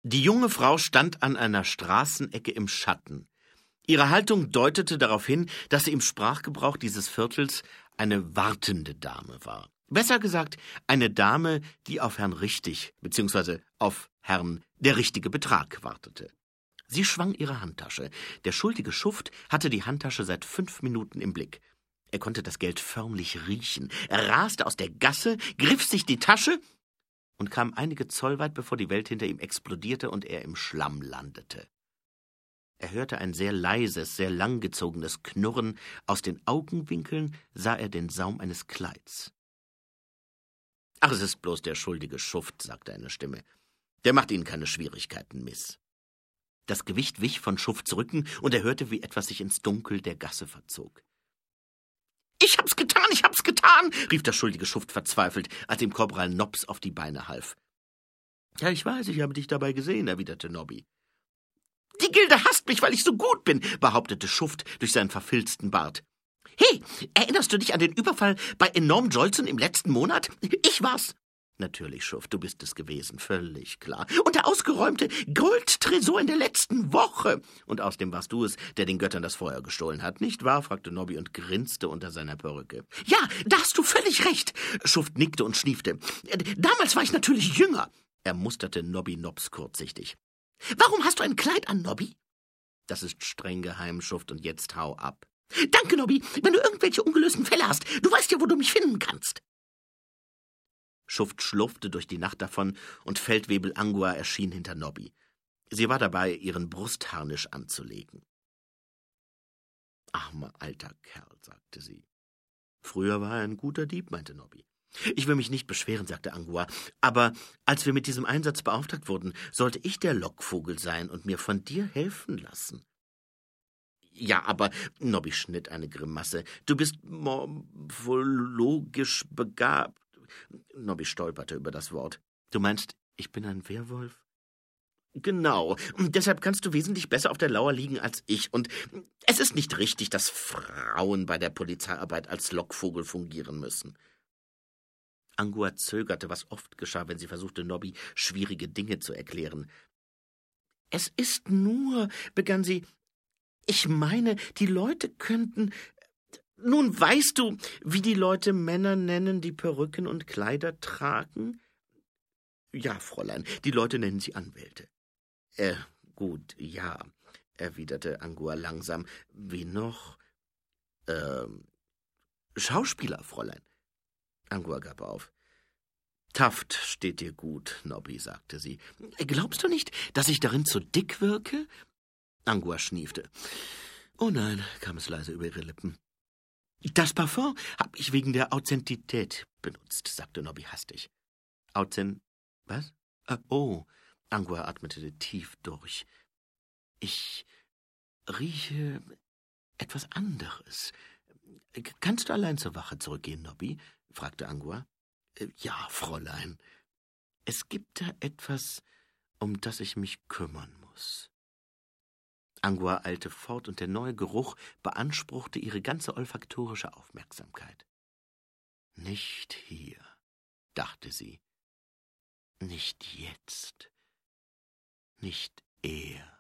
Die junge Frau stand an einer Straßenecke im Schatten. Ihre Haltung deutete darauf hin, dass sie im Sprachgebrauch dieses Viertels eine wartende Dame war. Besser gesagt, eine Dame, die auf Herrn Richtig bzw. auf Herrn der richtige Betrag wartete. Sie schwang ihre Handtasche. Der schuldige Schuft hatte die Handtasche seit 5 Minuten im Blick. Er konnte das Geld förmlich riechen. Er raste aus der Gasse, griff sich die Tasche und kam einige Zoll weit, bevor die Welt hinter ihm explodierte und er im Schlamm landete. Er hörte ein sehr leises, sehr langgezogenes Knurren. Aus den Augenwinkeln sah er den Saum eines Kleids. »Ach, es ist bloß der schuldige Schuft«, sagte eine Stimme. »Der macht Ihnen keine Schwierigkeiten, Miss.« Das Gewicht wich von Schufts Rücken, und er hörte, wie etwas sich ins Dunkel der Gasse verzog. »Ich hab's getan«, rief der schuldige Schuft verzweifelt, als ihm Korporal Nobs auf die Beine half. »Ja, ich weiß, ich habe dich dabei gesehen«, erwiderte Nobby. »Die Gilde hasst mich, weil ich so gut bin«, behauptete Schuft durch seinen verfilzten Bart. »Hey, erinnerst du dich an den Überfall bei Enorm Jolson im letzten Monat? Ich war's.« »Natürlich, Schuft, du bist es gewesen, völlig klar. Und der ausgeräumte Goldtresor in der letzten Woche. Und außerdem warst du es, der den Göttern das Feuer gestohlen hat, nicht wahr?« fragte Nobby und grinste unter seiner Perücke. »Ja, da hast du völlig recht«, Schuft nickte und schniefte. »Damals war ich natürlich jünger«, er musterte Nobby Nobs kurzsichtig. »Warum hast du ein Kleid an, Nobby?« »Das ist streng geheim, Schuft, und jetzt hau ab.« »Danke, Nobby, wenn du irgendwelche ungelösten Fälle hast. Du weißt ja, wo du mich finden kannst.« Schuft schlurfte durch die Nacht davon, und Feldwebel Angua erschien hinter Nobby. Sie war dabei, ihren Brustharnisch anzulegen. »Armer alter Kerl«, sagte sie. »Früher war er ein guter Dieb«, meinte Nobby. »Ich will mich nicht beschweren«, sagte Angua, »aber als wir mit diesem Einsatz beauftragt wurden, sollte ich der Lockvogel sein und mir von dir helfen lassen.« »Ja, aber«, Nobby schnitt eine Grimasse, »du bist morphologisch begabt.« Nobby stolperte über das Wort. »Du meinst, ich bin ein Werwolf?« »Genau, und deshalb kannst du wesentlich besser auf der Lauer liegen als ich. Und es ist nicht richtig, dass Frauen bei der Polizeiarbeit als Lockvogel fungieren müssen.« Angua zögerte, was oft geschah, wenn sie versuchte, Nobby schwierige Dinge zu erklären. »Es ist nur«, begann sie, »ich meine, die Leute könnten... Nun weißt du, wie die Leute Männer nennen, die Perücken und Kleider tragen?« »Ja, Fräulein, die Leute nennen sie Anwälte.« Gut, ja«, erwiderte Angua langsam. »Wie noch?« »Schauspieler, Fräulein.« Angua gab auf. »Taft steht dir gut, Nobby«, sagte sie. »Glaubst du nicht, dass ich darin zu dick wirke?« Angua schniefte. »Oh nein«, kam es leise über ihre Lippen. »Das Parfum habe ich wegen der Authentität benutzt«, sagte Nobby hastig. Was? Oh, Angua atmete tief durch. »Ich rieche etwas anderes. Kannst du allein zur Wache zurückgehen, Nobby?« fragte Angua. »Ja, Fräulein. Es gibt da etwas, um das ich mich kümmern muss.« Angua eilte fort, und der neue Geruch beanspruchte ihre ganze olfaktorische Aufmerksamkeit. »Nicht hier«, dachte sie. »Nicht jetzt. Nicht er.«